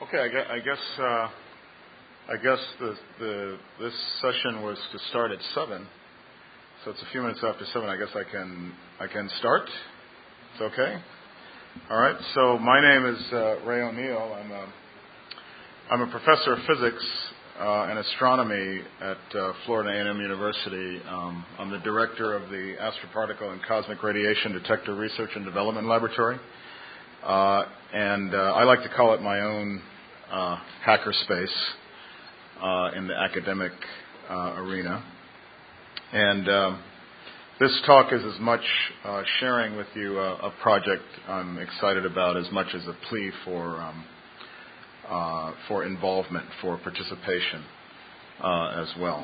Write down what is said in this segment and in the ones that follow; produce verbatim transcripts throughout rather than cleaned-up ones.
Okay, I guess I guess, uh, I guess the, the this session was to start at seven, so it's a few minutes after seven. I guess I can I can start. It's okay. All right. So my name is uh, Ray O'Neill. I'm a I'm a professor of physics uh, and astronomy at uh, Florida A and M University. Um, I'm the director of the Astroparticle and Cosmic Radiation Detector Research and Development Laboratory. Uh, and uh, I like to call it my own uh, hackerspace uh, in the academic uh, arena. And um, this talk is as much uh, sharing with you a, a project I'm excited about as much as a plea for um, uh, for involvement, for participation uh, as well.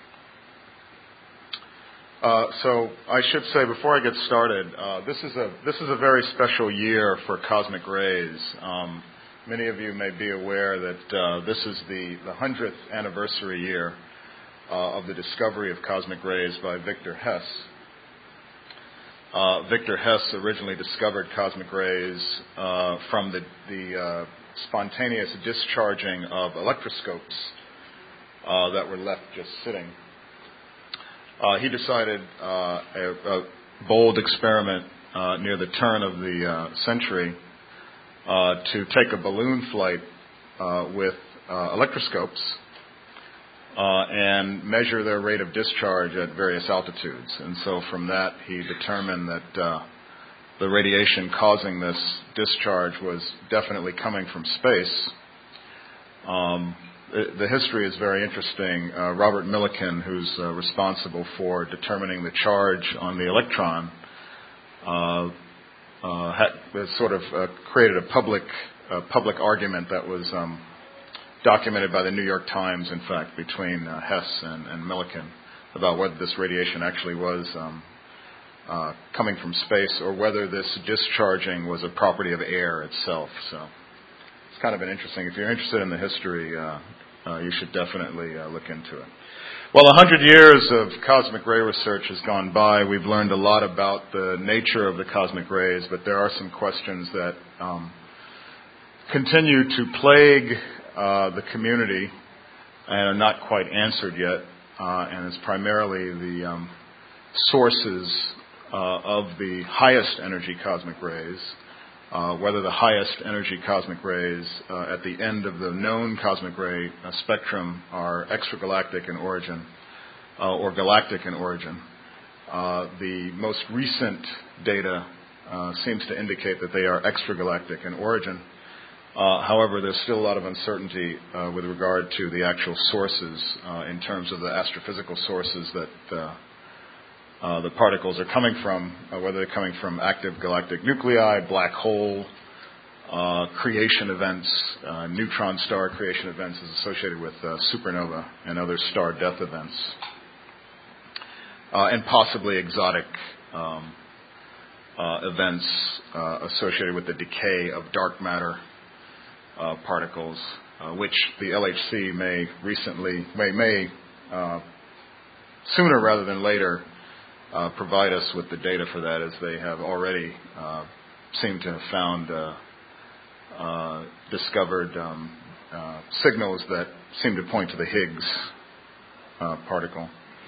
Uh, so I should say before I get started, uh, this is a this is a very special year for cosmic rays. Um, many of you may be aware that uh, this is the the hundredth anniversary year uh, of the discovery of cosmic rays by Victor Hess. Uh, Victor Hess originally discovered cosmic rays uh, from the the uh, spontaneous discharging of electroscopes uh, that were left just sitting. Uh, he decided uh, a, a bold experiment uh, near the turn of the uh, century uh, to take a balloon flight uh, with uh, electroscopes uh, and measure their rate of discharge at various altitudes. And so from that, he determined that uh, the radiation causing this discharge was definitely coming from space. Um, The history is very interesting. Uh, Robert Millikan, who's uh, responsible for determining the charge on the electron, uh, uh, had sort of uh, created a public uh, public argument that was um, documented by the New York Times, in fact, between uh, Hess and, and Millikan about whether this radiation actually was um, uh, coming from space or whether this discharging was a property of air itself. So it's kind of an interesting. If you're interested in the history, uh, Uh, you should definitely uh, look into it. Well, a hundred years of cosmic ray research has gone by. We've learned a lot about the nature of the cosmic rays, but there are some questions that um, continue to plague uh, the community and are not quite answered yet. Uh, and it's primarily the um, sources uh, of the highest energy cosmic rays. Uh, whether the highest energy cosmic rays uh, at the end of the known cosmic ray uh, spectrum are extragalactic in origin uh, or galactic in origin. Uh, the most recent data uh, seems to indicate that they are extragalactic in origin. Uh, however, there's still a lot of uncertainty uh, with regard to the actual sources uh, in terms of the astrophysical sources that uh, Uh, the particles are coming from, uh, whether they're coming from active galactic nuclei, black hole, uh, creation events, uh, neutron star creation events is associated with uh, supernova and other star death events, uh, and possibly exotic um, uh, events uh, associated with the decay of dark matter uh, particles, uh, which the L H C may recently, may, may uh, sooner rather than later, Uh, provide us with the data for that, as they have already uh, seemed to have found uh, uh, discovered um, uh, signals that seem to point to the Higgs uh, particle.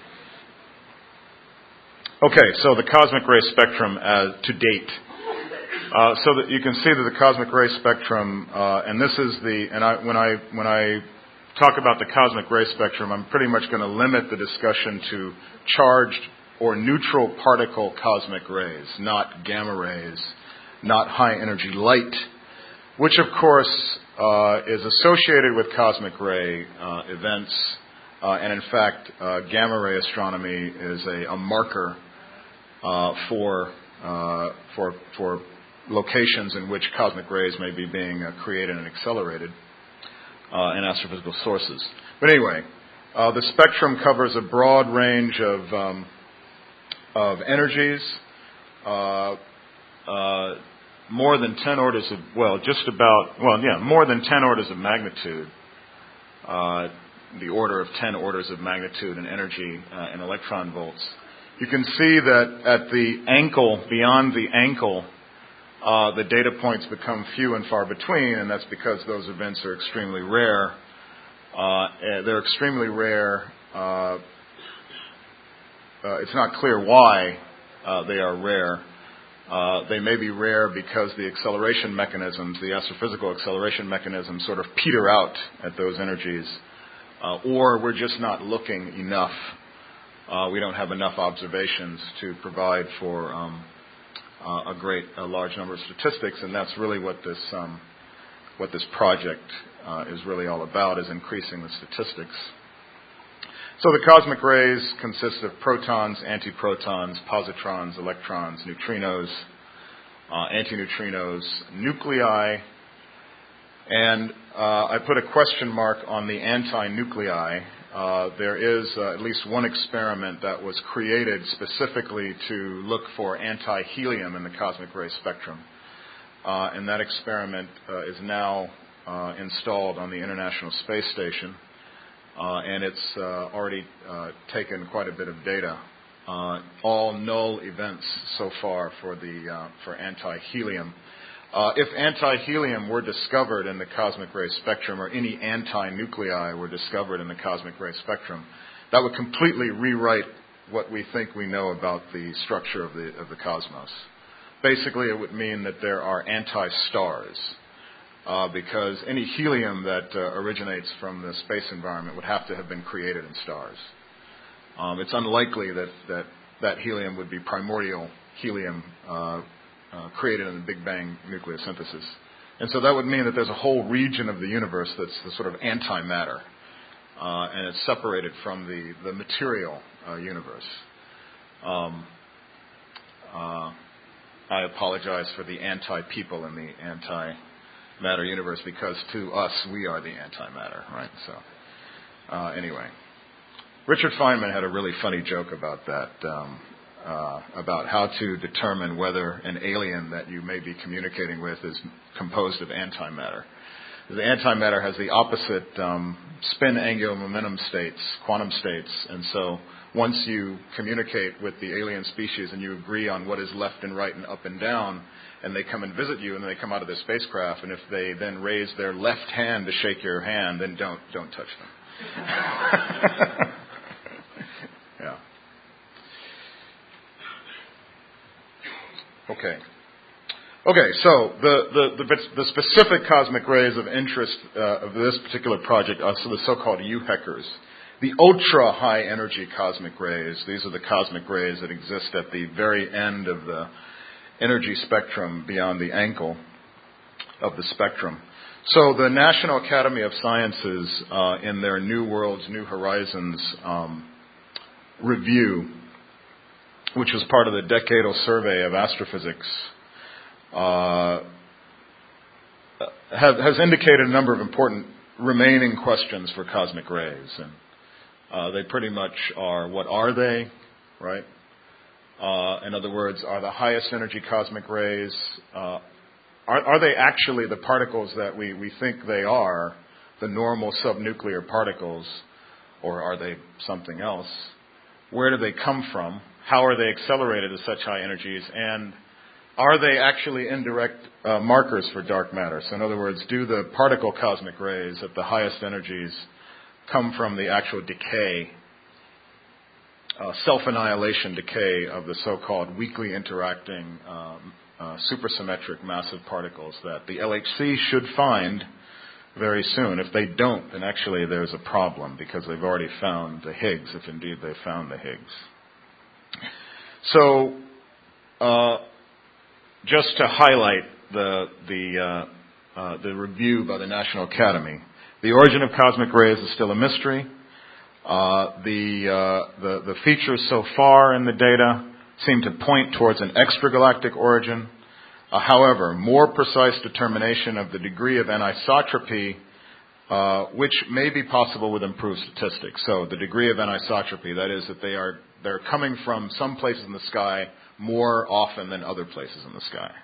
Okay, so the cosmic ray spectrum as to date. Uh, so that you can see that the cosmic ray spectrum, uh, and this is the, and I, when I when I talk about the cosmic ray spectrum, I'm pretty much going to limit the discussion to charged or neutral particle cosmic rays, not gamma rays, not high energy light, which of course uh, is associated with cosmic ray uh, events, uh, and in fact, uh, gamma ray astronomy is a, a marker uh, for uh, for for locations in which cosmic rays may be being uh, created and accelerated uh, in astrophysical sources. But anyway, uh, the spectrum covers a broad range of um, of energies, uh, uh, more than ten orders of, well, just about, well, yeah, more than ten orders of magnitude, uh, the order of ten orders of magnitude in energy uh, in electron volts. You can see that at the ankle, beyond the ankle uh, the data points become few and far between, and that's because those events are extremely rare. Uh, they're extremely rare. Uh, uh, it's not clear why uh, they are rare. Uh, they may be rare because the acceleration mechanisms, the astrophysical acceleration mechanisms, sort of peter out at those energies, uh, or we're just not looking enough. Uh, we don't have enough observations to provide for um, uh, a great, a large number of statistics, and that's really what this um, what this project uh, is really all about, is increasing the statistics. So the cosmic rays consist of protons, antiprotons, positrons, electrons, neutrinos, uh, antineutrinos, nuclei, and uh, I put a question mark on the anti-nuclei. Uh, there is uh, at least one experiment that was created specifically to look for anti-helium in the cosmic ray spectrum. Uh, and that experiment uh, is now uh, installed on the International Space Station. Uh, and it's uh, already uh, taken quite a bit of data. Uh, all null events so far for the uh, for anti-helium. Uh, if anti-helium were discovered in the cosmic ray spectrum, or any anti-nuclei were discovered in the cosmic ray spectrum, that would completely rewrite what we think we know about the structure of the of the cosmos. Basically, it would mean that there are anti-stars. Uh, because any helium that uh, originates from the space environment would have to have been created in stars. Um, it's unlikely that, that that helium would be primordial helium uh, uh, created in the Big Bang nucleosynthesis. And so that would mean that there's a whole region of the universe that's the sort of antimatter, uh, and it's separated from the, the material uh, universe. Um, uh, I apologize for the anti-people in the anti matter universe, because to us, we are the antimatter, right? So, uh, anyway. Richard Feynman had a really funny joke about that, um, uh, about how to determine whether an alien that you may be communicating with is composed of antimatter. The antimatter has the opposite um, spin angular momentum states, quantum states, and so once you communicate with the alien species and you agree on what is left and right and up and down, and they come and visit you, and they come out of their spacecraft, and if they then raise their left hand to shake your hand, then don't don't touch them. Yeah. Okay. Okay. So the the the, the specific cosmic rays of interest uh, of this particular project are so the so-called U HECers. The ultra high energy cosmic rays. These are the cosmic rays that exist at the very end of the energy spectrum, beyond the ankle of the spectrum. So the National Academy of Sciences, uh, in their New Worlds, New Horizons um, review, which was part of the decadal survey of astrophysics, uh, have, has indicated a number of important remaining questions for cosmic rays. And uh, they pretty much are, what are they, right? Uh, in other words, are the highest energy cosmic rays, uh, are, are they actually the particles that we, we think they are, the normal subnuclear particles, or are they something else? Where do they come from? How are they accelerated to such high energies? And are they actually indirect uh, markers for dark matter? So in other words, do the particle cosmic rays at the highest energies come from the actual decay, Uh, self-annihilation decay of the so-called weakly interacting um, uh, supersymmetric massive particles that the L H C should find very soon. If they don't, then actually there's a problem, because they've already found the Higgs, if indeed they found the Higgs. So uh, just to highlight the the, uh, uh, the review by the National Academy, the origin of cosmic rays is still a mystery. Uh, the, uh, the the features so far in the data seem to point towards an extragalactic origin. Uh, however, more precise determination of the degree of anisotropy, uh, which may be possible with improved statistics. So the degree of anisotropy, that is, that they are they're coming from some places in the sky more often than other places in the sky.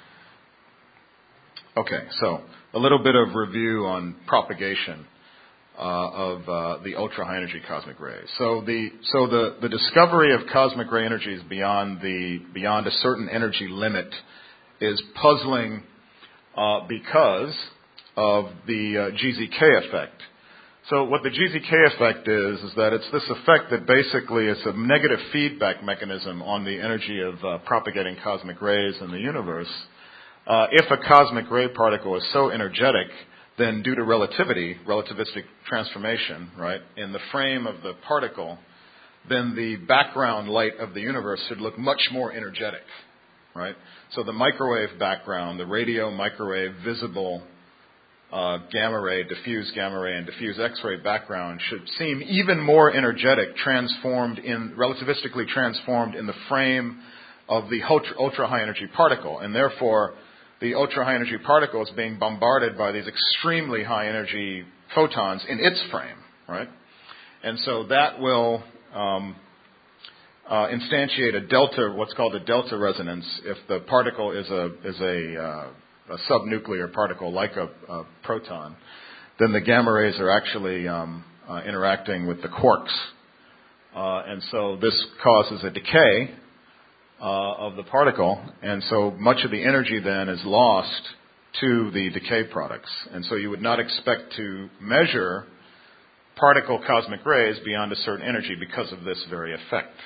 Okay, so a little bit of review on propagation Uh, of uh, the ultra-high energy cosmic rays. So the so the, the discovery of cosmic ray energies beyond the beyond a certain energy limit is puzzling uh, because of the uh, G Z K effect. So what the G Z K effect is, is that it's this effect that basically is a negative feedback mechanism on the energy of uh, propagating cosmic rays in the universe. Uh, if a cosmic ray particle is so energetic, then due to relativity, relativistic transformation, right, in the frame of the particle, then the background light of the universe should look much more energetic, right? So the microwave background, the radio, microwave, visible, uh, gamma ray, diffuse gamma ray, and diffuse X-ray background should seem even more energetic, transformed in, relativistically transformed in the frame of the ultra, ultra high energy particle, and therefore the ultra high energy particle is being bombarded by these extremely high energy photons in its frame, right? And so that will um, uh, instantiate a delta, what's called a delta resonance, if the particle is a is a, uh, a subnuclear particle like a, a proton. Then the gamma rays are actually um, uh, interacting with the quarks, uh, and so this causes a decay Uh, of the particle, and so much of the energy then is lost to the decay products. And so you would not expect to measure particle cosmic rays beyond a certain energy because of this very effect.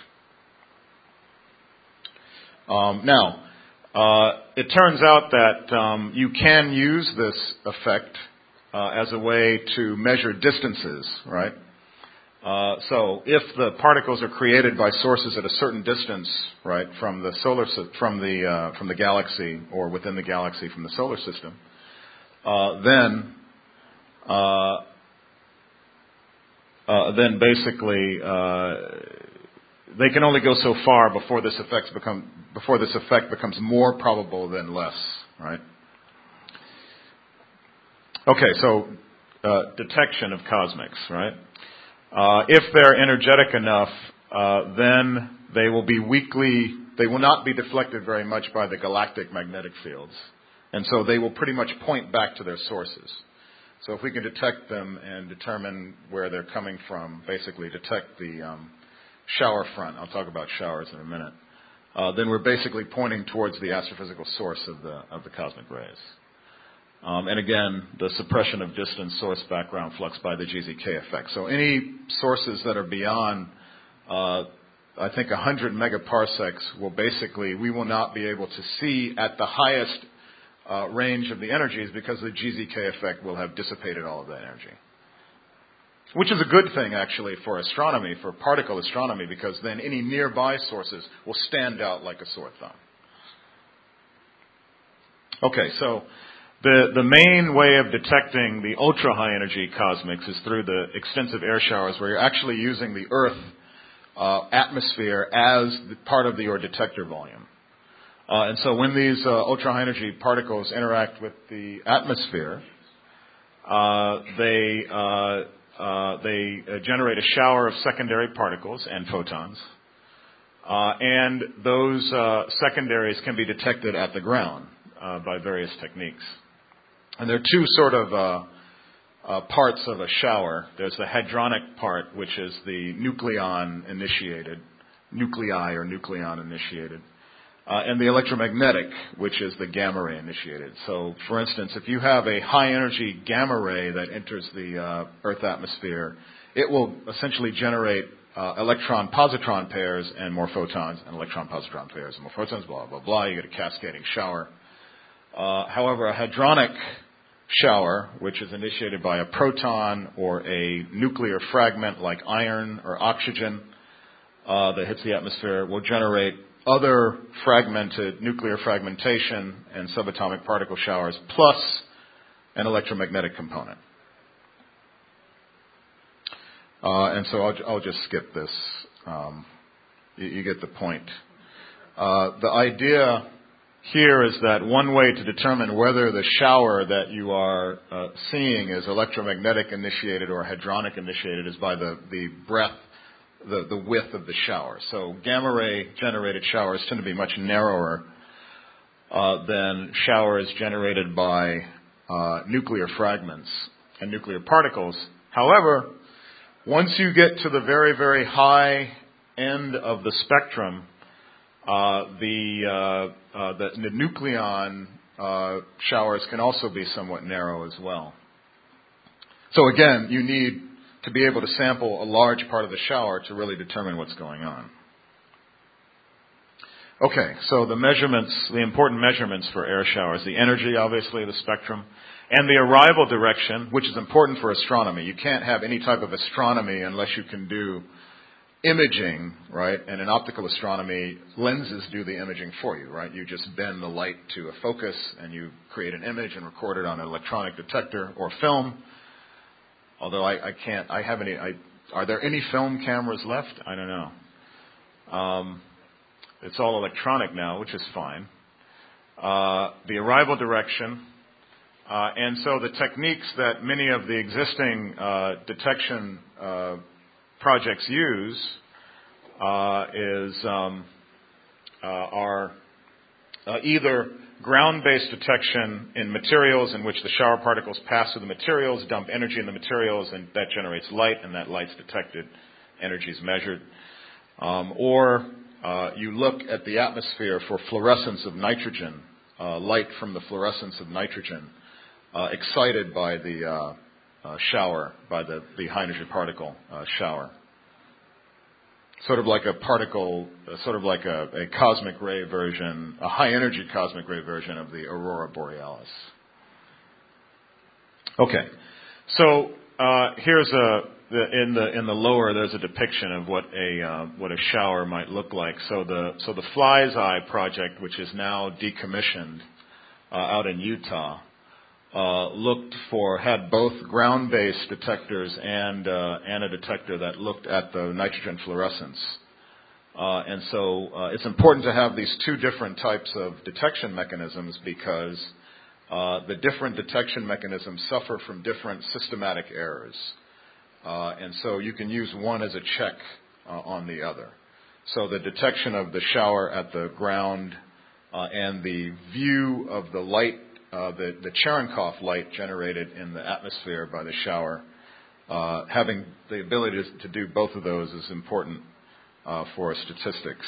Um, now, uh, it turns out that um, you can use this effect uh, as a way to measure distances, right? Uh, so if the particles are created by sources at a certain distance, right, from the solar from the uh, from the galaxy or within the galaxy from the solar system, uh, then uh, uh, then basically uh, they can only go so far before this effect become before this effect becomes more probable than less, right? Okay, so uh, detection of cosmics, right? Uh, if they're energetic enough, uh, then they will be weakly, they will not be deflected very much by the galactic magnetic fields. And so they will pretty much point back to their sources. So if we can detect them and determine where they're coming from, basically detect the um, shower front, I'll talk about showers in a minute, uh, then we're basically pointing towards the astrophysical source of the, of the cosmic rays. Um, and again, the suppression of distance source background flux by the G Z K effect. So any sources that are beyond, uh, I think, one hundred megaparsecs will basically, we will not be able to see at the highest uh, range of the energies because the G Z K effect will have dissipated all of that energy. Which is a good thing, actually, for astronomy, for particle astronomy, because then any nearby sources will stand out like a sore thumb. Okay, so The, the main way of detecting the ultra-high energy cosmics is through the extensive air showers, where you're actually using the Earth uh, atmosphere as the part of your detector volume. Uh, and so when these uh, ultra-high energy particles interact with the atmosphere, uh, they, uh, uh, they uh, generate a shower of secondary particles and photons. Uh, and those uh, secondaries can be detected at the ground uh, by various techniques. And there are two sort of uh, uh, parts of a shower. There's the hadronic part, which is the nucleon-initiated, nuclei or nucleon-initiated, uh, and the electromagnetic, which is the gamma ray-initiated. So, for instance, if you have a high-energy gamma ray that enters the uh, Earth atmosphere, it will essentially generate uh, electron-positron pairs and more photons, and electron-positron pairs and more photons, blah, blah, blah. You get a cascading shower. Uh, however, a hadronic shower, which is initiated by a proton or a nuclear fragment like iron or oxygen uh, that hits the atmosphere, will generate other fragmented nuclear fragmentation and subatomic particle showers, plus an electromagnetic component. Uh, and so I'll, I'll just skip this. Um, you, you get the point. Uh, the idea here is that one way to determine whether the shower that you are uh, seeing is electromagnetic initiated or hadronic initiated is by the, the breadth, the, the width of the shower. So gamma ray generated showers tend to be much narrower uh, than showers generated by uh, nuclear fragments and nuclear particles. However, once you get to the very, very high end of the spectrum, Uh, the, uh, uh, the, the nucleon uh, showers can also be somewhat narrow as well. So again, you need to be able to sample a large part of the shower to really determine what's going on. Okay, so the measurements, the important measurements for air showers, the energy, obviously, the spectrum, and the arrival direction, which is important for astronomy. You can't have any type of astronomy unless you can do imaging, right? And in optical astronomy, lenses do the imaging for you, right? You just bend the light to a focus and you create an image and record it on an electronic detector or film. Although I, I can't, I have any, I, are there any film cameras left? I don't know. Um, it's all electronic now, which is fine. Uh, the arrival direction. Uh, and so the techniques that many of the existing uh, detection uh, projects use uh, is um, uh, are uh, either ground-based detection in materials in which the shower particles pass through the materials, dump energy in the materials, and that generates light, and that light's detected, energy is measured. Um, or uh, you look at the atmosphere for fluorescence of nitrogen, uh, light from the fluorescence of nitrogen, uh, excited by the uh, uh, shower, by the, the hydrogen particle uh, shower. Sort of like a particle, uh, sort of like a, a cosmic ray version, a high-energy cosmic ray version of the aurora borealis. Okay, so uh, here's a the, in the in the lower there's a depiction of what a uh, what a shower might look like. So the so the Fly's Eye project, which is now decommissioned uh, out in Utah, uh, looked for had both ground-based detectors and uh, and a detector that looked at the nitrogen fluorescence. Uh, and so uh, it's important to have these two different types of detection mechanisms because uh, the different detection mechanisms suffer from different systematic errors. Uh, and so you can use one as a check uh, on the other. So the detection of the shower at the ground uh, and the view of the light, uh, the, the Cherenkov light generated in the atmosphere by the shower, uh, having the ability to, to do both of those is important uh, for statistics.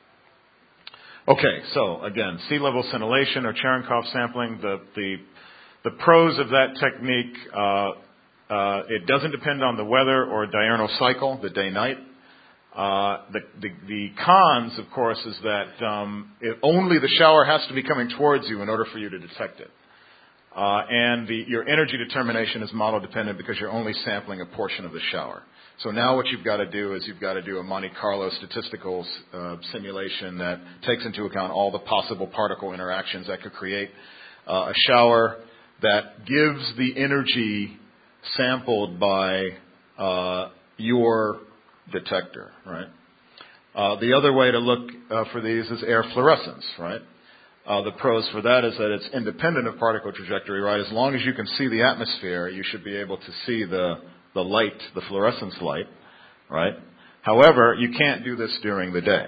Okay, so again, sea level scintillation or Cherenkov sampling, the, the, the pros of that technique, uh, uh, it doesn't depend on the weather or diurnal cycle, the day-night. Uh, the, the, the cons, of course, is that um, it, only the shower has to be coming towards you in order for you to detect it. Uh, and the, your energy determination is model dependent because you're only sampling a portion of the shower. So now what you've got to do is you've got to do a Monte Carlo statistical uh, simulation that takes into account all the possible particle interactions that could create uh, a shower that gives the energy sampled by uh, your detector, right? Uh, the other way to look uh, for these is air fluorescence, right? Uh, the pros for that is that it's independent of particle trajectory, right? As long as you can see the atmosphere, you should be able to see the, the light, the fluorescence light, right? However, you can't do this during the day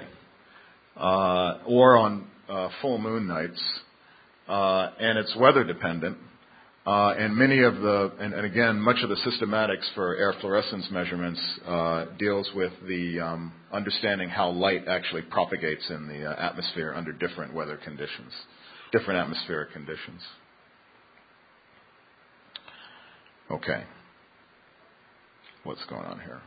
uh, or on uh, full moon nights, uh, and it's weather dependent. Uh, and many of the, and, and again, much of the systematics for air fluorescence measurements uh, deals with the um, understanding how light actually propagates in the uh, atmosphere under different weather conditions, different atmospheric conditions. Okay. What's going on here?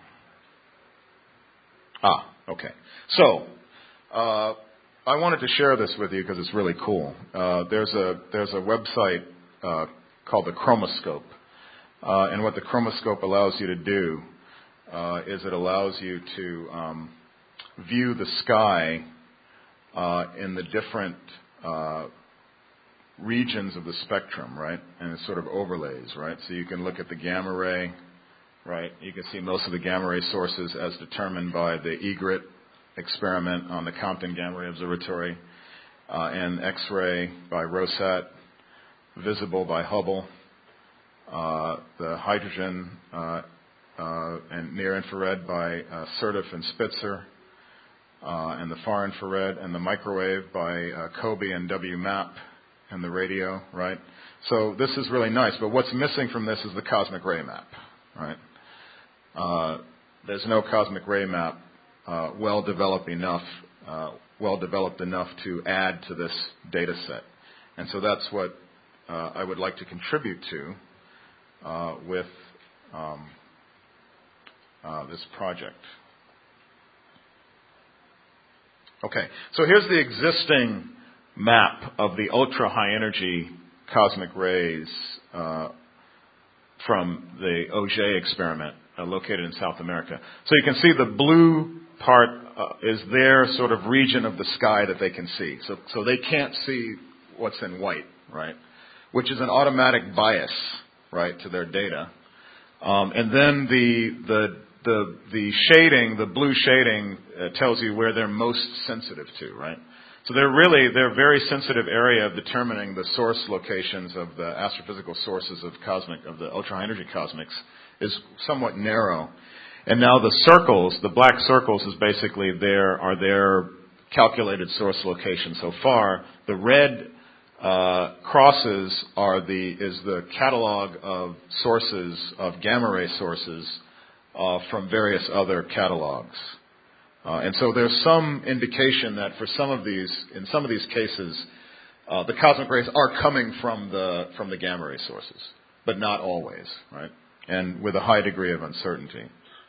Ah, okay. So, uh, I wanted to share this with you because it's really cool. Uh, there's a there's a website uh, called the Chromoscope. Uh, and what the Chromoscope allows you to do uh, is it allows you to um, view the sky uh, in the different uh, regions of the spectrum, right? And it sort of overlays, right? So you can look at the gamma ray, right? You can see most of the gamma ray sources as determined by the Egret experiment on the Compton Gamma Ray Observatory, uh, and X-ray by ROSAT, visible by Hubble, uh, the hydrogen uh, uh, and near-infrared by uh, Certif and Spitzer, uh, and the far-infrared and the microwave by uh, COBE and W MAP, and the radio, right? So this is really nice, but what's missing from this is the cosmic ray map, right? Uh, there's no cosmic ray map uh, well developed enough uh, well developed enough to add to this data set. And so that's what uh, I would like to contribute to uh, with um, uh, this project. Okay, so here's the existing map of the ultra-high energy cosmic rays uh, from the O J experiment uh, located in South America. So you can see the blue part uh, is their sort of region of the sky that they can see. So, so they can't see what's in white, right? Which is an automatic bias, right, to their data. Um, and then the the the the shading, the blue shading, uh, tells you where they're most sensitive to, right? So they're really they're a very sensitive area of determining the source locations of the astrophysical sources of cosmic of the ultra high energy cosmics is somewhat narrow. And now the circles, the black circles, is basically their are their calculated source location so far. The red uh, crosses are the is the catalog of sources of gamma ray sources uh, from various other catalogs. Uh, and so there's some indication that for some of these, in some of these cases, uh, the cosmic rays are coming from the from the gamma ray sources, but not always, right? And with a high degree of uncertainty.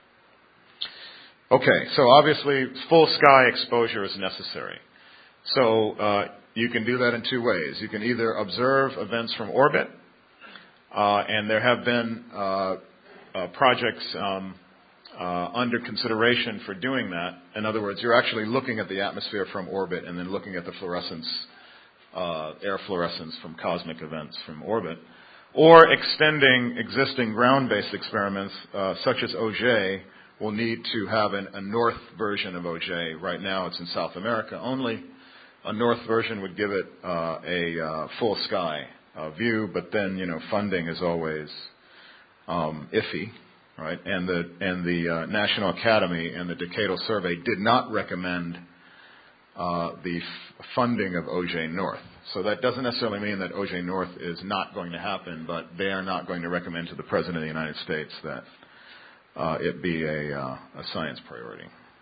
Okay, so obviously full sky exposure is necessary. So uh, you can do that in two ways. You can either observe events from orbit, uh, and there have been uh, uh, projects um, uh, under consideration for doing that. In other words, you're actually looking at the atmosphere from orbit and then looking at the fluorescence, uh, air fluorescence from cosmic events from orbit. Or extending existing ground-based experiments, uh, such as O J, will need to have an, a north version of O J. Right now it's in South America only. A north version would give it uh, a uh, full sky uh, view, but then, you know, funding is always um, iffy, right? And the and the uh, National Academy and the Decadal Survey did not recommend uh, the f- funding of O J North. So that doesn't necessarily mean that O J North is not going to happen, but they are not going to recommend to the President of the United States that Uh, it be a, uh, a science priority.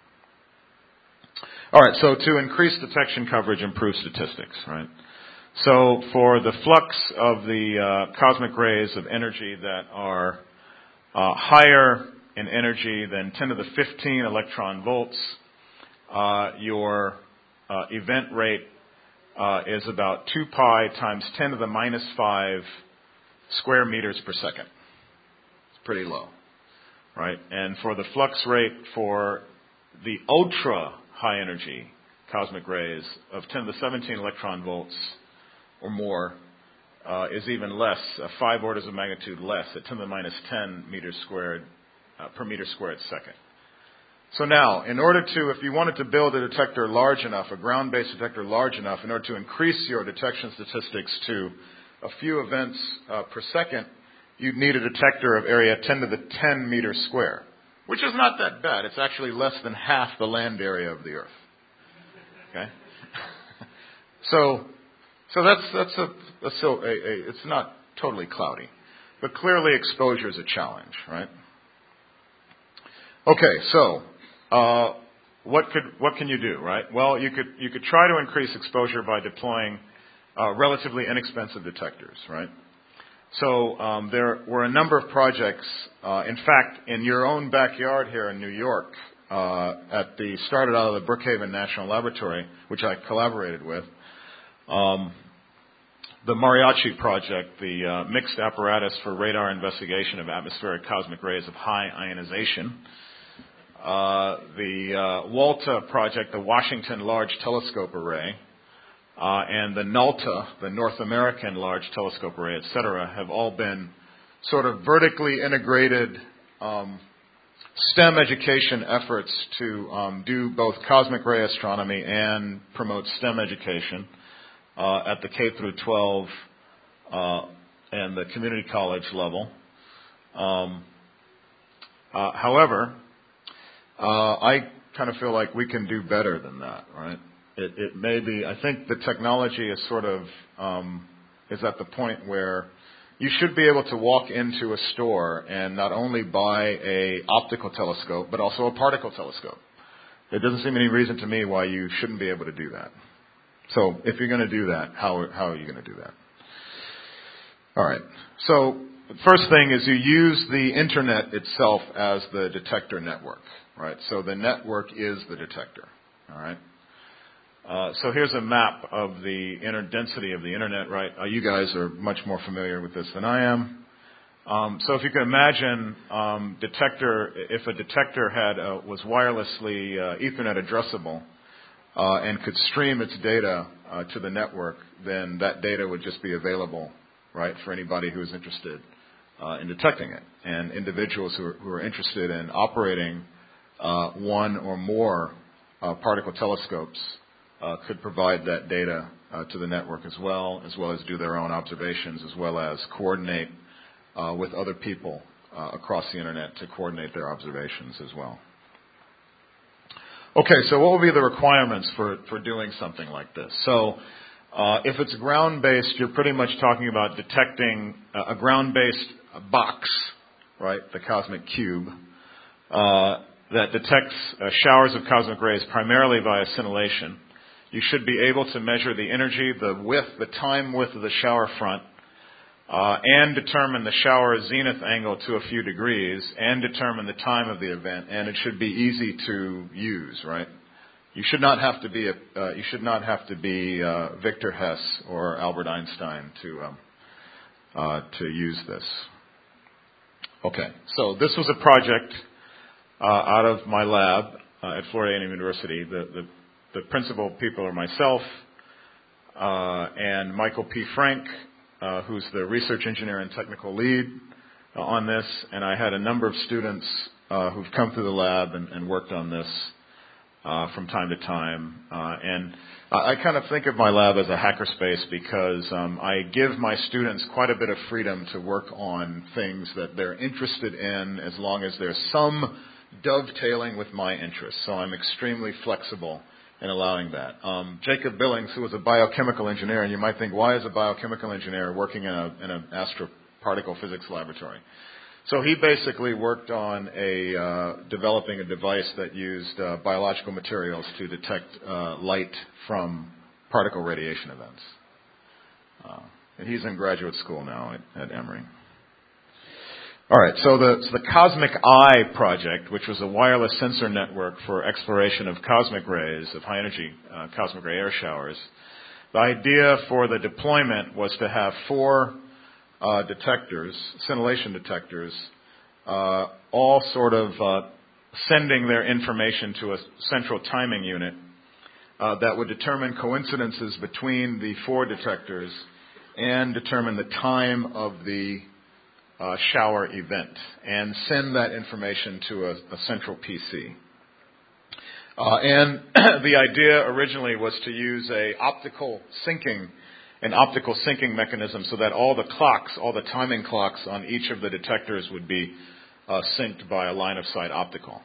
All right, so to increase detection coverage, improve statistics, right? So for the flux of the uh, cosmic rays of energy that are uh, higher in energy than ten to the fifteen electron volts, uh, your uh, event rate uh, is about two pi times ten to the minus five square meters per second. It's pretty low. Right, and for the flux rate for the ultra high energy cosmic rays of ten to the seventeen electron volts or more uh, is even less, uh, five orders of magnitude less, at ten to the minus ten meters squared uh, per meter squared second. So now, in order to, if you wanted to build a detector large enough, a ground-based detector large enough, in order to increase your detection statistics to a few events uh, per second, you'd need a detector of area ten to the ten meters square, which is not that bad. It's actually less than half the land area of the Earth. Okay, so so that's that's a, that's a, a, a it's not totally cloudy, but clearly exposure is a challenge, right? Okay, so uh, what could what can you do, right? Well, you could you could try to increase exposure by deploying uh, relatively inexpensive detectors, right? So um, there were a number of projects. Uh, in fact, in your own backyard here in New York, uh, at the started out of the Brookhaven National Laboratory, which I collaborated with, um, the Mariachi project, the uh, mixed apparatus for radar investigation of atmospheric cosmic rays of high ionization. Uh, the uh, WALTA project, the Washington Large Telescope Array. Uh, and the NALTA, the North American Large Telescope Array, et cetera, have all been sort of vertically integrated um, STEM education efforts to um, do both cosmic ray astronomy and promote STEM education uh, at the K through twelve uh, and the community college level. Um, uh, however, uh, I kind of feel like we can do better than that, right? It, it may be, I think the technology is sort of, um, is at the point where you should be able to walk into a store and not only buy a optical telescope, but also a particle telescope, There doesn't seem any reason to me why you shouldn't be able to do that. So if you're going to do that, how, how are you going to do that? All right. So the first thing is you use the internet itself as the detector network, right? So the network is the detector, all right? Uh, so here's a map of the inner density of the internet, right? Uh, you guys are much more familiar with this than I am. Um, so if you can imagine, um, detector, if a detector had uh, was wirelessly uh, Ethernet addressable uh, and could stream its data uh, to the network, then that data would just be available, right, for anybody who is interested uh, in detecting it. And individuals who are, who are interested in operating uh, one or more uh, particle telescopes uh, could provide that data uh, to the network as well, as well as do their own observations, as well as coordinate uh, with other people uh, across the internet to coordinate their observations as well. Okay, so what will be the requirements for, for doing something like this? So uh, if it's ground-based, you're pretty much talking about detecting a, a ground-based box, right, the cosmic cube, uh, that detects uh, showers of cosmic rays primarily via scintillation. You should be able to measure the energy, the width, the time width of the shower front, uh, and determine the shower zenith angle to a few degrees, and determine the time of the event. And it should be easy to use, right? You should not have to be a, uh, you should not have to be uh, Victor Hess or Albert Einstein to um, uh, to use this. Okay, so this was a project uh, out of my lab uh, at Florida A and M University. The, the the principal people are myself uh, and Michael P. Frank, uh, who's the research engineer and technical lead uh, on this, and I had a number of students uh, who've come through the lab and, and worked on this uh, from time to time. Uh, and I, I kind of think of my lab as a hackerspace because um, I give my students quite a bit of freedom to work on things that they're interested in as long as there's some dovetailing with my interests. So I'm extremely flexible in allowing that. Um, Jacob Billings, who was a biochemical engineer, and you might think, why is a biochemical engineer working in, a, in an astroparticle physics laboratory? So he basically worked on a uh, developing a device that used uh, biological materials to detect uh, light from particle radiation events. Uh, and he's in graduate school now at, at Emory. All right, so the, so the Cosmic Eye project, which was a wireless sensor network for exploration of cosmic rays, of high-energy uh, cosmic ray air showers, the idea for the deployment was to have four uh, detectors, scintillation detectors, uh, all sort of uh, sending their information to a central timing unit uh, that would determine coincidences between the four detectors and determine the time of the Uh, shower event and send that information to a, a central P C. Uh, and the idea originally was to use a optical syncing, an optical syncing mechanism so that all the clocks, all the timing clocks on each of the detectors would be uh, synced by a line of sight optical.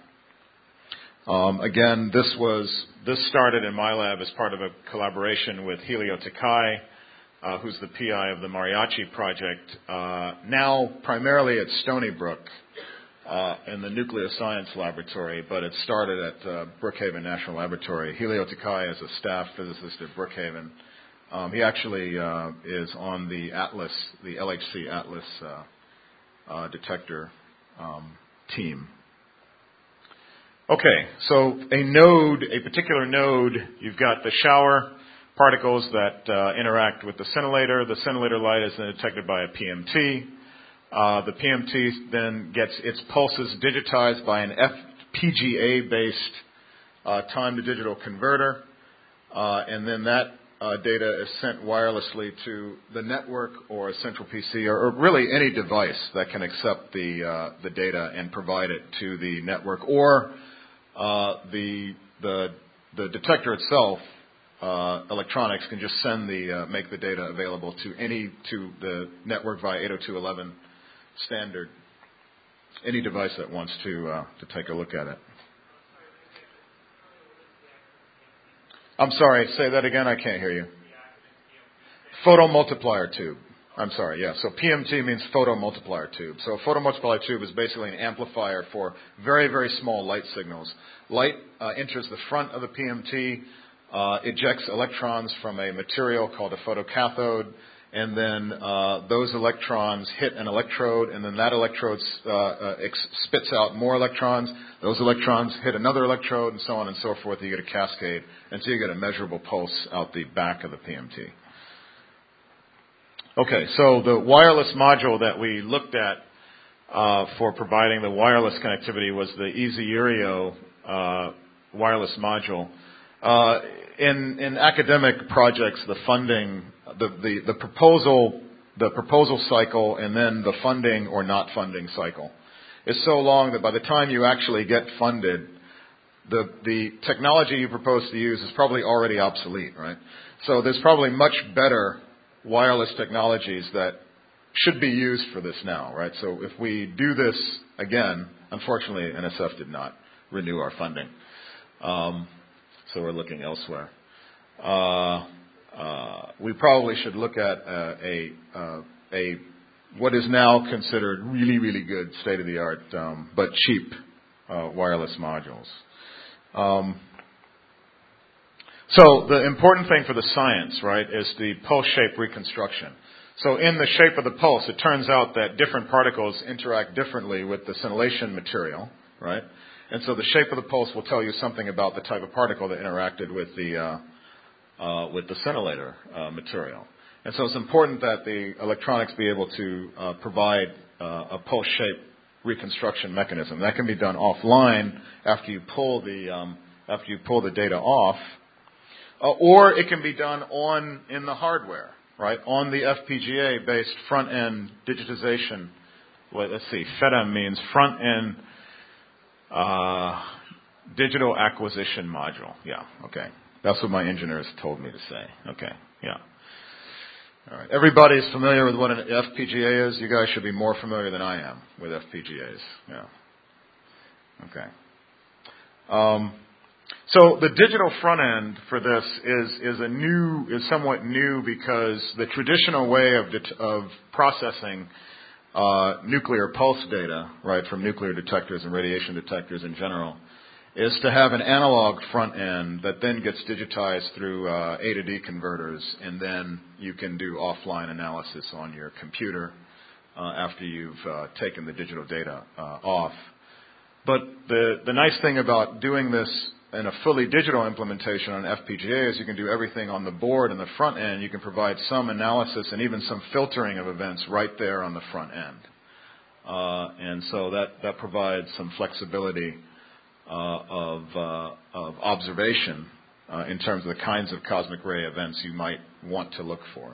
Um, again, this was this started in my lab as part of a collaboration with Helio Takai, Uh, who's the P I of the Mariachi project, uh, now primarily at Stony Brook uh, in the Nuclear Science Laboratory, but it started at uh, Brookhaven National Laboratory. Helio Takai is a staff physicist at Brookhaven. Um, he actually uh, is on the Atlas, the L H C Atlas uh, uh, detector um, team. Okay, so a node, a particular node, you've got the shower particles that uh, interact with the scintillator. The scintillator light is then detected by a P M T. Uh, the P M T then gets its pulses digitized by an F P G A-based uh, time-to-digital converter, uh, and then that uh, data is sent wirelessly to the network or a central P C, or, or really any device that can accept the uh, the data and provide it to the network, or uh, the the the detector itself. Uh, electronics can just send the uh, make the data available to any to the network via eight oh two dot eleven standard. Any device that wants to uh, to take a look at it. I'm sorry. Say that again. I can't hear you. Photomultiplier tube. I'm sorry, yeah. So P M T means photomultiplier tube. So a photomultiplier tube is basically an amplifier for very, very small light signals. Light uh, enters the front of the P M T, uh, ejects electrons from a material called a photocathode, and then uh, those electrons hit an electrode, and then that electrode uh, uh, ex- spits out more electrons. Those electrons hit another electrode, and so on and so forth. You get a cascade until you get a measurable pulse out the back of the P M T. Okay, so the wireless module that we looked at uh, for providing the wireless connectivity was the EasyUREO uh, wireless module. Uh, in, in academic projects, the funding, the, the, the proposal, the proposal cycle, and then the funding or not funding cycle is so long that by the time you actually get funded, the, the technology you propose to use is probably already obsolete, right? So there's probably much better wireless technologies that should be used for this now, right? So if we do this again, unfortunately, N S F did not renew our funding. Um, so we're looking elsewhere. Uh, uh, we probably should look at uh, a, uh, a what is now considered really, really good state-of-the-art um, but cheap uh, wireless modules. Um, So the important thing for the science, right, is the pulse shape reconstruction. So in the shape of the pulse, it turns out that different particles interact differently with the scintillation material, right? And so the shape of the pulse will tell you something about the type of particle that interacted with the uh, uh, with the scintillator uh, material. And so it's important that the electronics be able to uh, provide uh, a pulse shape reconstruction mechanism. That can be done offline after you pull the um, after you pull the data off. Uh, or it can be done on in the hardware, right? On the F P G A-based front-end digitization. Well, let's see, F E D A M means front-end uh, digital acquisition module. Yeah, okay. That's what my engineers told me to say. Okay, yeah. All right. Everybody's familiar with what an F P G A is. You guys should be more familiar than I am with F P G As. Yeah. Okay. Um, So the digital front end for this is is a new is somewhat new because the traditional way of det- of processing uh, nuclear pulse data, right, from nuclear detectors and radiation detectors in general, is to have an analog front end that then gets digitized through uh, A to D converters, and then you can do offline analysis on your computer uh, after you've uh, taken the digital data uh, off. But the the nice thing about doing this in a fully digital implementation on F P G A is you can do everything on the board and the front end. You can provide some analysis and even some filtering of events right there on the front end. Uh, and so that, that provides some flexibility uh, of, uh, of observation uh, in terms of the kinds of cosmic ray events you might want to look for.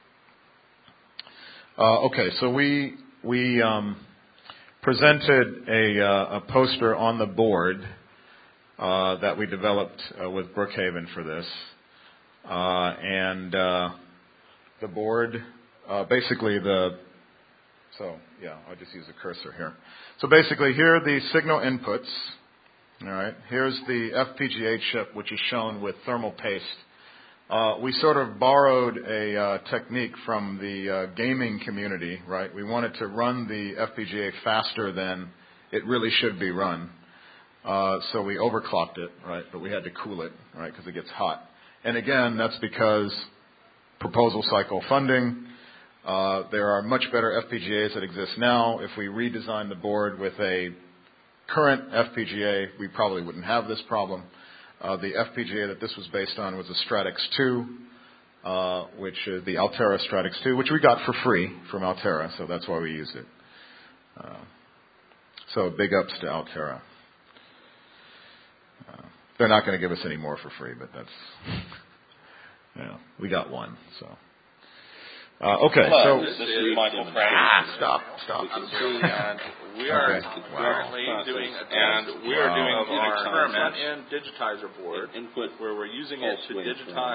Uh, okay, so we, we um, presented a, uh, a poster on the board Uh, that we developed uh, with Brookhaven for this. Uh, and uh, the board, uh, basically the, so yeah, I'll just use a cursor here. So basically here are the signal inputs. All right, here's the F P G A chip, which is shown with thermal paste. Uh, we sort of borrowed a uh, technique from the uh, gaming community, right? We wanted to run the F P G A faster than it really should be run. Uh, so we overclocked it, right? But we had to cool it, right? Because it gets hot. And again, that's because proposal cycle funding. Uh, there are much better F P G As that exist now. If we redesign the board with a current F P G A, we probably wouldn't have this problem. Uh, the F P G A that this was based on was a Stratix two, uh, which is the Altera Stratix two, which we got for free from Altera, so that's why we used it. Uh, so big ups to Altera. Uh, they're not going to give us any more for free, but that's, you know, we got one. So, uh, okay. Hello, so this is Michael Frank. Ah, stop, stop. And we are Okay. currently Wow. doing a And test we're doing of our experiments. front-end digitizer board, Input where we're using it pulse to waveform. digitize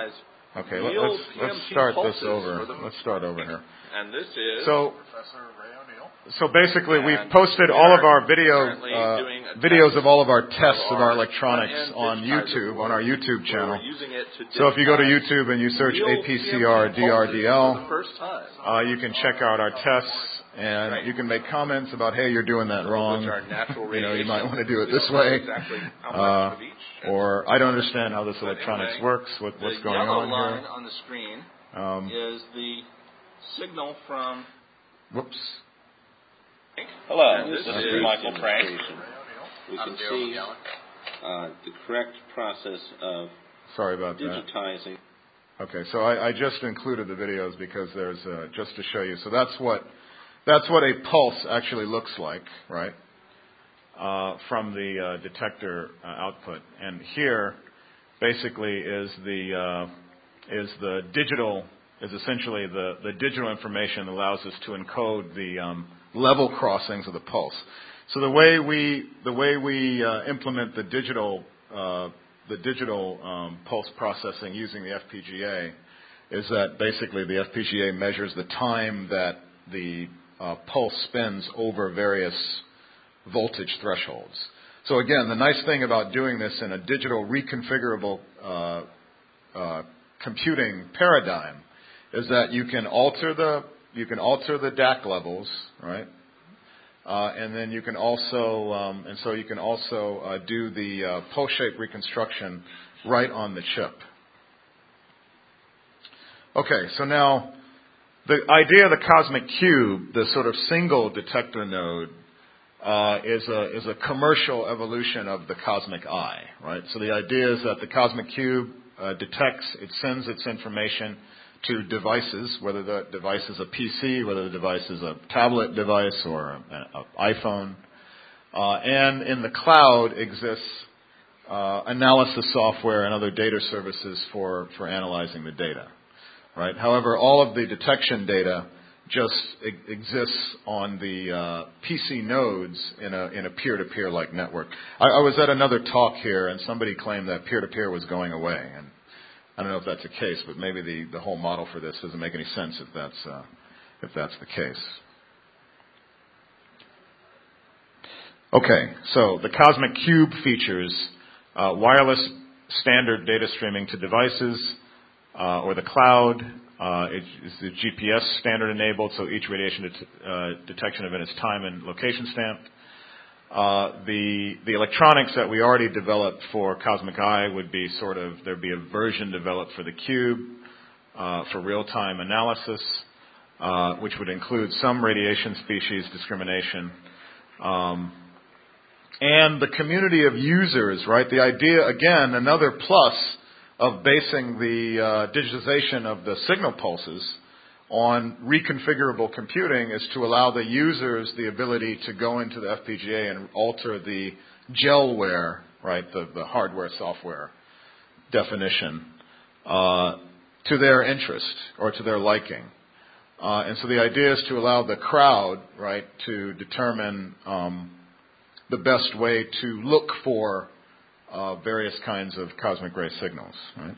Okay, real let, let's P M T let's start this pulses over. for the- Let's start over here. And this is So. Professor Ray O'Neill. So basically, And we've posted we all of are our video currently uh, doing a videos test of all of our tests of of our our electronics front-end on digitizer YouTube, board, on our YouTube where channel. we're using it to So if you go to digitize YouTube and you search real A P C R P M T D R D pulses L, for the first time. uh, you can check out our tests, and Right. you can make comments about, hey, you're doing that wrong. Which are natural You know, you might radiation. want to do it We this don't know way. exactly how much Uh, of each. or I don't understand how this But electronics anyway, works. What, what's the going yellow on line here? on the screen Um, is the signal from. whoops. Hello, And this this is is Michael Frank. We I'm can Daryl see McGowan. uh, the correct process of Sorry about that. digitizing. Okay, so I, I just included the videos because there's uh, just to show you. So that's what that's what a pulse actually looks like, right? Uh, from the uh, detector uh, output, and here basically is the uh, is the digital is essentially the the digital information that allows us to encode the um, level crossings of the pulse. So the way we the way we uh, implement the digital uh, the digital um, pulse processing using the F P G A is that basically the F P G A measures the time that the uh, pulse spins over various voltage thresholds. So again, the nice thing about doing this in a digital reconfigurable uh, uh, computing paradigm is that you can alter the you can alter the D A C levels, right? Uh, and then you can also, um, and so you can also uh, do the uh, pulse shape reconstruction right on the chip. Okay, so now the idea of the cosmic cube, the sort of single detector node, uh, is a is a commercial evolution of the cosmic eye, right? So the idea is that the cosmic cube uh, detects, it sends its information to devices, whether the device is a P C, whether the device is a tablet device or an iPhone. Uh, and in the cloud exists uh, analysis software and other data services for, for analyzing the data. Right? However, all of the detection data just e- exists on the uh, P C nodes in a, in a peer-to-peer like network. I, I was at another talk here, and somebody claimed that peer-to-peer was going away. And I don't know if that's the case, but maybe the, the whole model for this doesn't make any sense if that's uh, if that's the case. Okay, so the Cosmic Cube features uh, wireless standard data streaming to devices uh, or the cloud. Uh, it is the G P S standard enabled, so each radiation det- uh, detection event is time and location stamped. Uh, the the electronics that we already developed for Cosmic Eye would be sort of, there'd be a version developed for the Cube uh, for real-time analysis, uh, which would include some radiation species discrimination. Um, and the community of users, right? The idea, again, another plus of basing the uh, digitization of the signal pulses on reconfigurable computing is to allow the users the ability to go into the F P G A and alter the gelware, right, the, the hardware software definition, uh, to their interest or to their liking. Uh, and so the idea is to allow the crowd, right, to determine um, the best way to look for uh, various kinds of cosmic ray signals, right?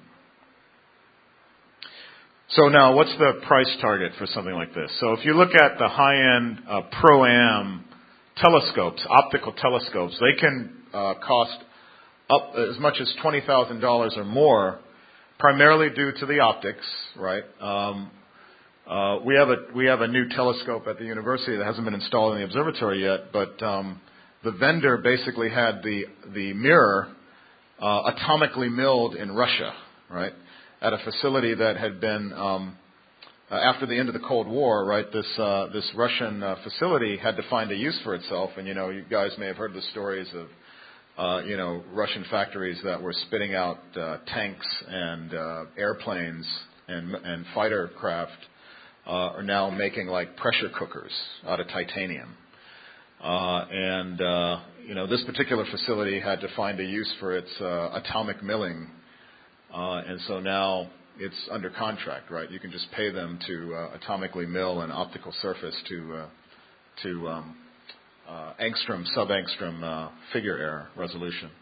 So now, what's the price target for something like this? So if you look at the high-end uh, Pro-Am telescopes, optical telescopes, they can uh, cost up as much as twenty thousand dollars or more, primarily due to the optics, right? Um, uh, we have a we have a new telescope at the university that hasn't been installed in the observatory yet, but um, the vendor basically had the the mirror uh, atomically milled in Russia, right? At a facility that had been, um, uh, after the end of the Cold War, right, this uh, this Russian uh, facility had to find a use for itself. And, you know, you guys may have heard the stories of, uh, you know, Russian factories that were spitting out uh, tanks and uh, airplanes and, and fighter craft uh, are now making, like, pressure cookers out of titanium. Uh, and, uh, you know, this particular facility had to find a use for its uh, atomic milling. Uh, and so now it's under contract, right? You can just pay them to uh, atomically mill an optical surface to uh, to um, uh, angstrom, sub-angstrom uh, figure error resolution.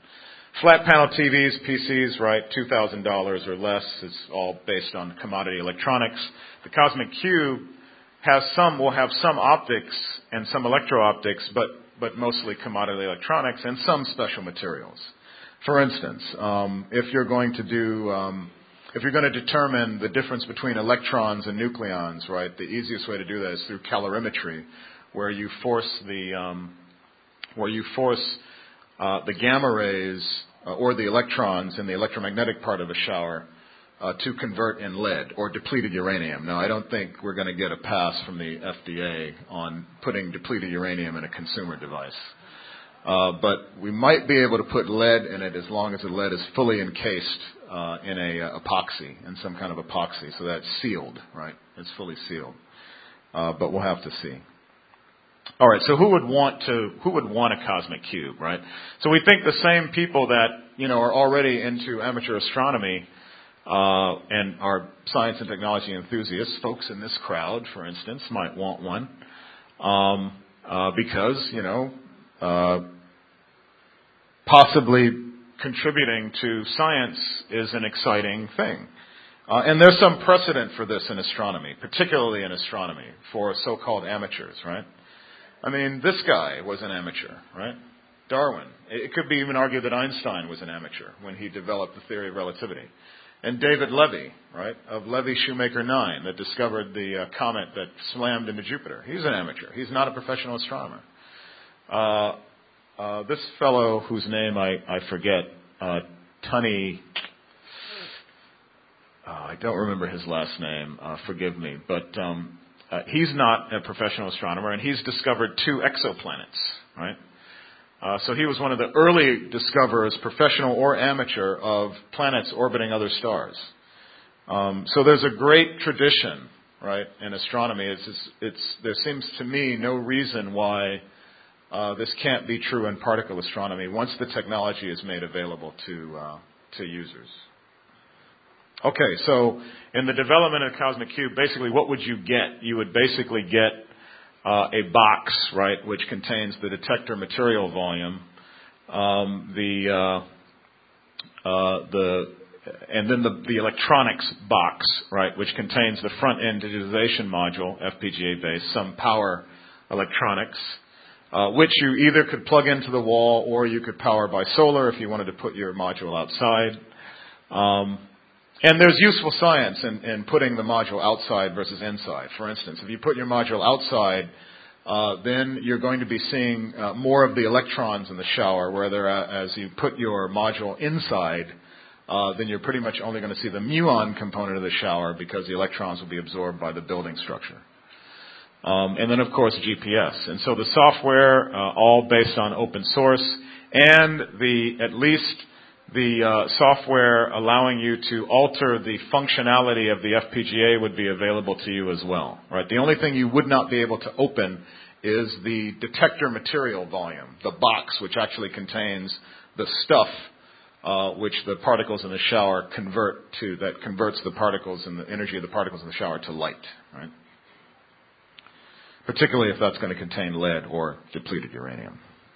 Flat panel T Vs, P Cs, right, two thousand dollars or less. It's all based on commodity electronics. The Cosmic Cube has some, will have some optics and some electro-optics, but, but mostly commodity electronics and some special materials. For instance, um, if you're going to do, um, if you're going to determine the difference between electrons and nucleons, right, the easiest way to do that is through calorimetry, where you force the, um, where you force uh, the gamma rays uh, or the electrons in the electromagnetic part of a shower uh, to convert in lead or depleted uranium. Now, I don't think we're going to get a pass from the F D A on putting depleted uranium in a consumer device. Uh, but we might be able to put lead in it as long as the lead is fully encased uh, in a uh, epoxy, in some kind of epoxy, so that's sealed, right? It's fully sealed. Uh, but we'll have to see. All right, so who would want to who would want a cosmic cube, right? So we think the same people that, you know, are already into amateur astronomy uh, and are science and technology enthusiasts, folks in this crowd, for instance, might want one um, uh, because, you know, uh, possibly contributing to science is an exciting thing. Uh, and there's some precedent for this in astronomy, particularly in astronomy, for so-called amateurs, right? I mean, this guy was an amateur, right? Darwin. It could be even argued that Einstein was an amateur when he developed the theory of relativity. And David Levy, right, of Levy-Shoemaker nine, that discovered the uh, comet that slammed into Jupiter. He's an amateur. He's not a professional astronomer. Uh, uh, this fellow, whose name I, I forget, uh, Tunney, uh, I don't remember his last name, uh, forgive me, but um, uh, he's not a professional astronomer, and he's discovered two exoplanets, right? Uh, so he was one of the early discoverers, professional or amateur, of planets orbiting other stars. Um, so there's a great tradition, right, in astronomy. It's, it's, it's, there seems to me no reason why uh, this can't be true in particle astronomy once the technology is made available to uh, to users. Okay, so in the development of Cosmic Cube, basically what would you get? You would basically get uh, a box, right, which contains the detector material volume, um, the uh, uh, the and then the, the electronics box, right, which contains the front-end digitization module, F P G A based, some power electronics, uh, which you either could plug into the wall or you could power by solar if you wanted to put your module outside. Um, And there's useful science in, in putting the module outside versus inside. For instance, if you put your module outside, uh, then you're going to be seeing uh, more of the electrons in the shower, whereas you put your module inside, uh, then you're pretty much only going to see the muon component of the shower because the electrons will be absorbed by the building structure. Um, and then, of course, G P S. And so the software, uh, all based on open source, and the at least the uh, software allowing you to alter the functionality of the F P G A would be available to you as well, right? The only thing you would not be able to open is the detector material volume, the box which actually contains the stuff uh, which the particles in the shower convert to, that converts the particles and the energy of the particles in the shower to light, right? Particularly if that's going to contain lead or depleted uranium.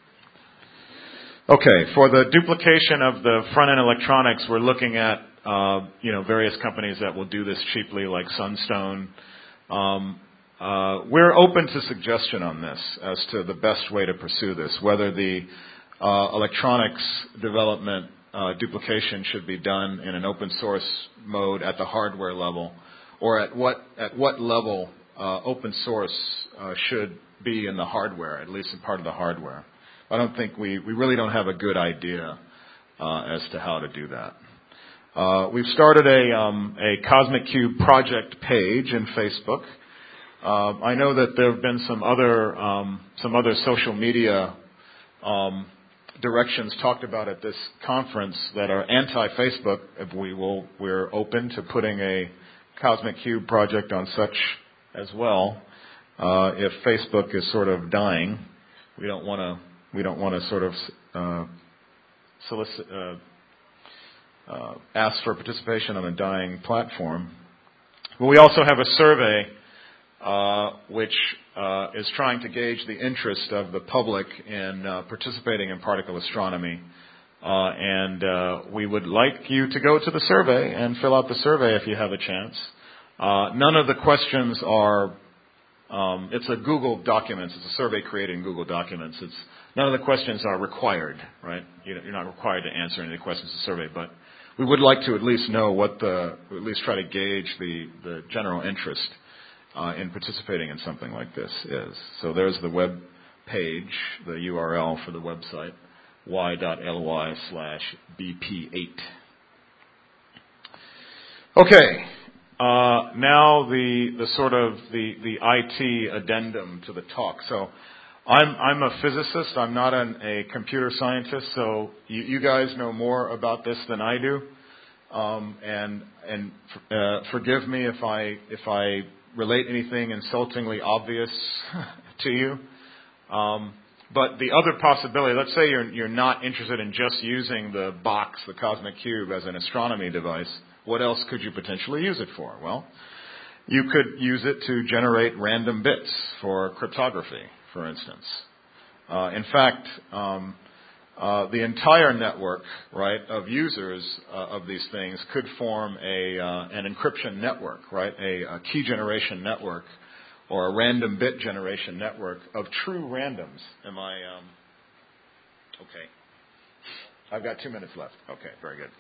Okay, for the duplication of the front-end electronics, we're looking at uh, you know various companies that will do this cheaply, like Sunstone. Um, uh, we're open to suggestion on this as to the best way to pursue this, whether the uh, electronics development uh, duplication should be done in an open source mode at the hardware level, or at what at what level uh, open source uh, should be in the hardware, at least in part of the hardware. I don't think we, we really don't have a good idea uh, as to how to do that. Uh, we've started a, um, a Cosmic Cube project page in Facebook. Uh, I know that there have been some other um, some other social media um, directions talked about at this conference that are anti-Facebook. If we will, we're open to putting a Cosmic Cube project on such as well. Uh, if Facebook is sort of dying, we don't want to. We don't want to sort of uh, solicit, uh, uh, ask for participation on a dying platform. But we also have a survey uh, which uh, is trying to gauge the interest of the public in uh, participating in particle astronomy Uh, and uh, we would like you to go to the survey and fill out the survey if you have a chance. Uh, none of the questions are, um, it's a Google Documents, it's a survey created in Google Documents. It's, none of the questions are required, right? You're not required to answer any of the questions in the survey, but we would like to at least know what the, at least try to gauge the, the general interest uh, in participating in something like this is. So there's the web page, the U R L for the website, y.ly slash BP8. Okay, uh, now the, the sort of the, the I T addendum to the talk. So I'm, I'm a physicist. I'm not an, a computer scientist, so you, you guys know more about this than I do. Um, and and uh, forgive me if I if I relate anything insultingly obvious to you. Um, but the other possibility, let's say you're you're not interested in just using the box, the cosmic cube, as an astronomy device. What else could you potentially use it for? Well, you could use it to generate random bits for cryptography, for instance. Uh, in fact, um, uh, the entire network, right, of users uh, of these things could form a uh, an encryption network, right, a, a key generation network, or a random bit generation network of true randoms. Am I? Um, okay. I've got two minutes left. Okay, very good.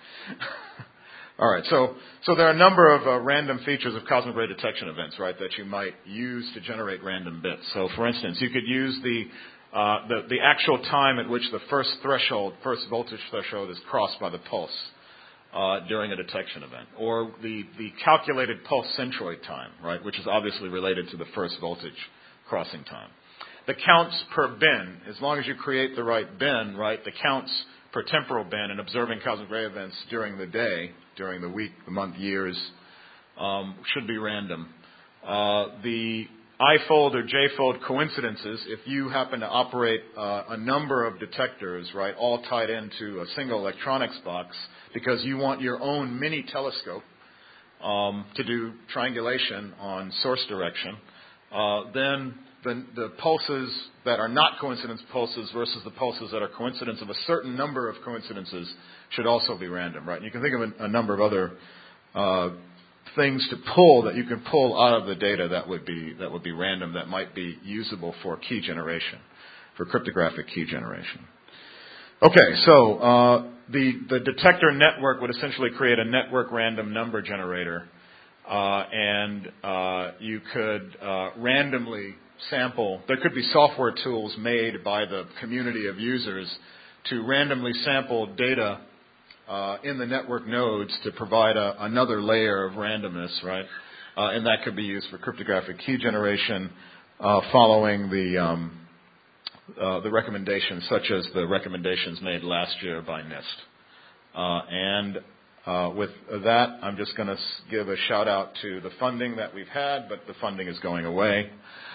All right, so so there are a number of uh, random features of cosmic ray detection events, right, that you might use to generate random bits. So, for instance, you could use the uh, the, the actual time at which the first threshold, first voltage threshold, is crossed by the pulse uh, during a detection event, or the the calculated pulse centroid time, right, which is obviously related to the first voltage crossing time. The counts per bin, as long as you create the right bin, right, the counts per temporal bin in observing cosmic ray events during the day, during the week, the month, years, um, should be random. Uh, the I-fold or J-fold coincidences, if you happen to operate uh, a number of detectors, right, all tied into a single electronics box, because you want your own mini telescope um, to do triangulation on source direction, uh, then the, the pulses that are not coincidence pulses versus the pulses that are coincidence of a certain number of coincidences should also be random, right? And you can think of a, a number of other uh, things to pull that you can pull out of the data that would be that would be random, that might be usable for key generation, for cryptographic key generation. Okay, so uh, the the detector network would essentially create a network random number generator, uh, and uh, you could uh, randomly sample. There could be software tools made by the community of users to randomly sample data uh, in the network nodes to provide a, another layer of randomness, right? Uh, and that could be used for cryptographic key generation, uh, following the um, uh, the recommendations, such as the recommendations made last year by NIST. Uh, and uh, with that, I'm just going to give a shout out to the funding that we've had, but the funding is going away.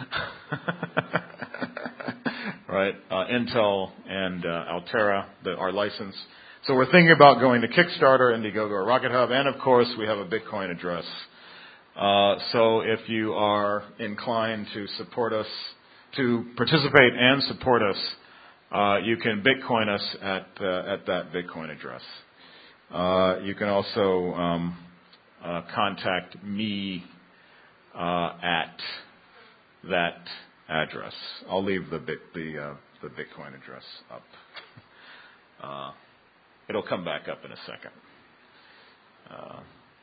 Right, uh, Intel and uh, Altera, the, our license. So we're thinking about going to Kickstarter, Indiegogo, or Rocket Hub, and of course we have a Bitcoin address. Uh, so if you are inclined to support us, to participate and support us, uh, you can Bitcoin us at uh, at that Bitcoin address. Uh, you can also um, uh, contact me uh, at that address. I'll leave the bit, the uh, the Bitcoin address up. Uh, it'll come back up in a second. Uh,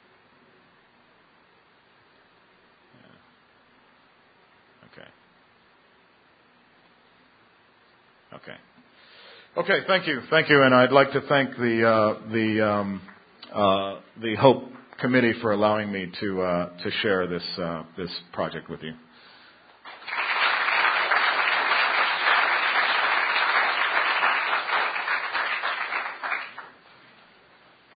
yeah. Okay. Okay. Okay. Thank you. Thank you. And I'd like to thank the uh, the um, uh, the Hope Committee for allowing me to uh, to share this uh, this project with you.